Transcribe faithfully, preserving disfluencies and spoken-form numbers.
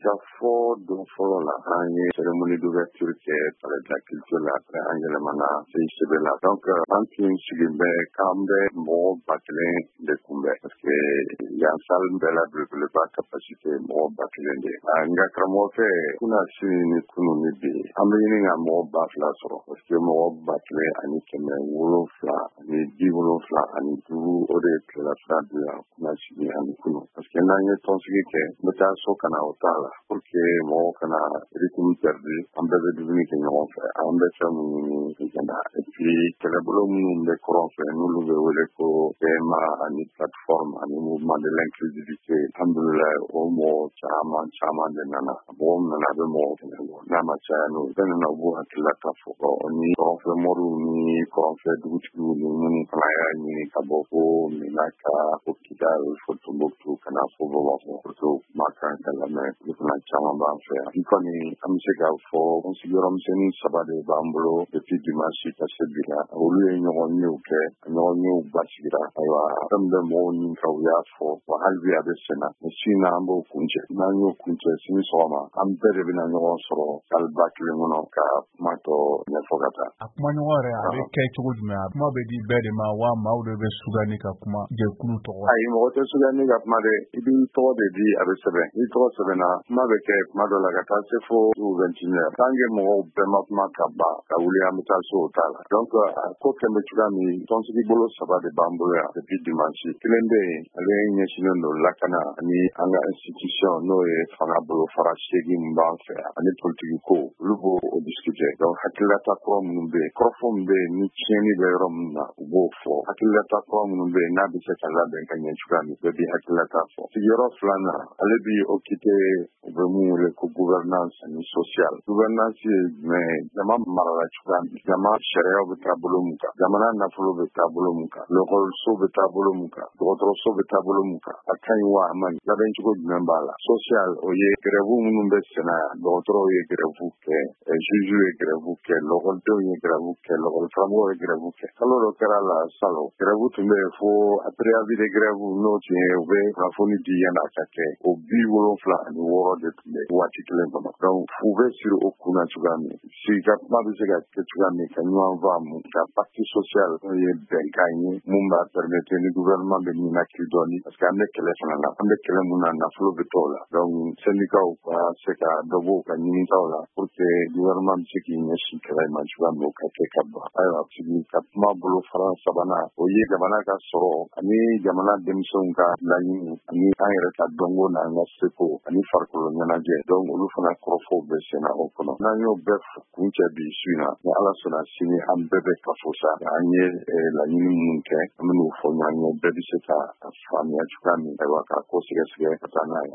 ka fɔ don fɔlɔ la an ye cérémonie d'ouverture kɛ palais de la culture la après an yɛlɛmana C I C B la donc an tun sigilen bɛ k'an bɛ mɔgɔ ba kelen de kunbɛn parce que yan salle bɛɛ la belebeleba capacité mɔgɔ ba kelen de nka karamɔgɔkɛ kuna sini ni kunu ni bi an bɛ ɲini ka mɔgɔ ba fila sɔrɔ parce que mɔgɔ ba kelen ani kɛmɛ wolonfila ani bi wolonfila ani duuru o de ye tilelafana don yan kuna sini ani kunu parce que n'an ye tɔnsigi kɛ n bɛ taa so kana o t'a la pour que mɔgɔw kana rythme perdu an bɛɛ bɛ dumuni kɛ ɲɔgɔn fɛ an bɛ fɛn minnu ɲini ka et puis kɛlɛbolo minnu bɛ kɔrɔn fɛ n'olu bɛ wele ko P M A ani plateforme ani mouvement de l'inclusivité alhamdulilayi o mɔgɔ caman caman de nana mɔgɔ min nana a bɛ mɔgɔ kɛmɛ bɔ n'a ma caya n'o bɛɛ nana u b'u hakili la k'a fɔ ni kɔrɔnfɛ mɔriw ni kɔrɔnfɛ dugutigiw ni minnu fana y'a ɲini ka bɔ ko Menaka ko Kidal fo Tombouctou kana fo Bamakɔ pour que kuma kan ka lamɛn olu fana caman b'an fɛ yan n kɔni an bɛ se k'a fɔ n sigiyɔrɔmisɛnnin saba de b'an bolo depuis dimanche ka se bi la olu ye ɲɔgɔn ɲew kɛ ɲɔgɔn ɲew basigira ayiwa fɛn bɛ mɔgɔw ɲini ka u y'a fɔ wa hali bi a bɛ senna sini an b'o kuncɛ n'an y'o kuncɛ sini sɔgɔma an bɛɛ de bɛna ɲɔgɔn sɔrɔ saliba kelen kɔnɔ ka kuma tɔ ɲɛfɔ ka taa a kuma ɲɔgɔn yɛrɛ a bɛ kɛ cogo jumɛn a kuma bɛ di bɛɛ de ma wa maaw de bɛ sugandi ka kuma jɛkulu tɔgɔ ayi mɔgɔ tɛ sugandi ka kuma dɛ i b'i tɔgɔ de di a bɛ sɛbɛn n'i tɔgɔ sɛbɛnna kuma bɛ kɛ kuma dɔ la ka taa se fo vingt-et-une heures tant que mɔgɔw bɛɛ ma kuma ka ban ka wuli an bɛ taa so o t'a la donc ko kɛn bɛ cogoya min tɔnsigi bolo saba de b'an bolo yan depuis dimanche kelen bɛ yen ale ɲɛsinnen don lakana ani an ka institution n'o ye fanga bolo fara seegin min b'an fɛ yan ani politiki ko olu b'o o discuter donc hakililata kɔrɔ minnu bɛ yen kɔrɔfɔ min bɛ yen ni tiɲɛni bɛ yɔrɔ min na u b'o fɔ hakililata kɔrɔ minnu bɛ yen n'a bɛ se ka labɛn ka ɲɛ cogoya min bɛɛ bɛ hakililata fɔ sigiyɔrɔ filanan ale bɛ occupé u bɛ mun wele ko gouvernance ani social gouvernance ye jumɛn ye jama marala cogoya min jama sariyaw bɛ taa bolo min kan jamana nafolo bɛ taa bolo min kan lakɔliso bɛ taa bolo min kan dɔgɔtɔrɔso bɛ taa bolo min kan a ka ɲi wa a man ɲi labɛn cogo jumɛn b'a la social o ye grève minnu bɛ senna yan dɔgɔtɔrɔw ye grève kɛ juge ye grève kɛ lakɔlidenw ye grève kɛ lakɔlikaramɔgɔw ye grève kɛ kalo dɔ kɛra la salon grève tun bɛ yen fo après avis de grève n'o tun ye u bɛ kunnafoni di yanni a ka kɛ o bi wolonfila ani wɔɔrɔ de tun bɛ waati kelen kɔnɔ donc u bɛ siri o kun na cogoya min sigi ka kuma bɛ se ka kɛ cogoya min ka ɲɔgɔn faamu ka parti social n'o ye bɛnkan ye mun b'a permettre ni gouvernement bɛ nin hakili dɔɔni parce que an bɛ kɛlɛ fana na an bɛ kɛlɛ mun na nafolo bɛ t'o la donc syndicat ka se ka dɔ bɔ u ka ɲinitaw la pour que gouvernement bɛ se k'i ɲɛsin kɛlɛ ma cogoya min o ka kɛ ka ban ayiwa sigi ka kuma bolo fara sabanan o ye jamana ka sɔrɔ ani jamana denmisɛnw ka laɲini ani an yɛrɛ ka dɔnko n'an ka seko ani farikolo ɲɛnajɛ donc olu fana kɔrɔfɔw bɛ senna o kɔnɔ n'an y'o bɛɛ kun cɛ bi su in na ni ala sɔnna sini an bɛɛ bɛ kafo sa an ye laɲini minnu kɛ an bɛ n'o fɔ ɲɔgɔn ye bɛɛ bɛ se ka faamuya cogoya min ayiwa ka ko sɛgɛsɛgɛ ka taa n'a ye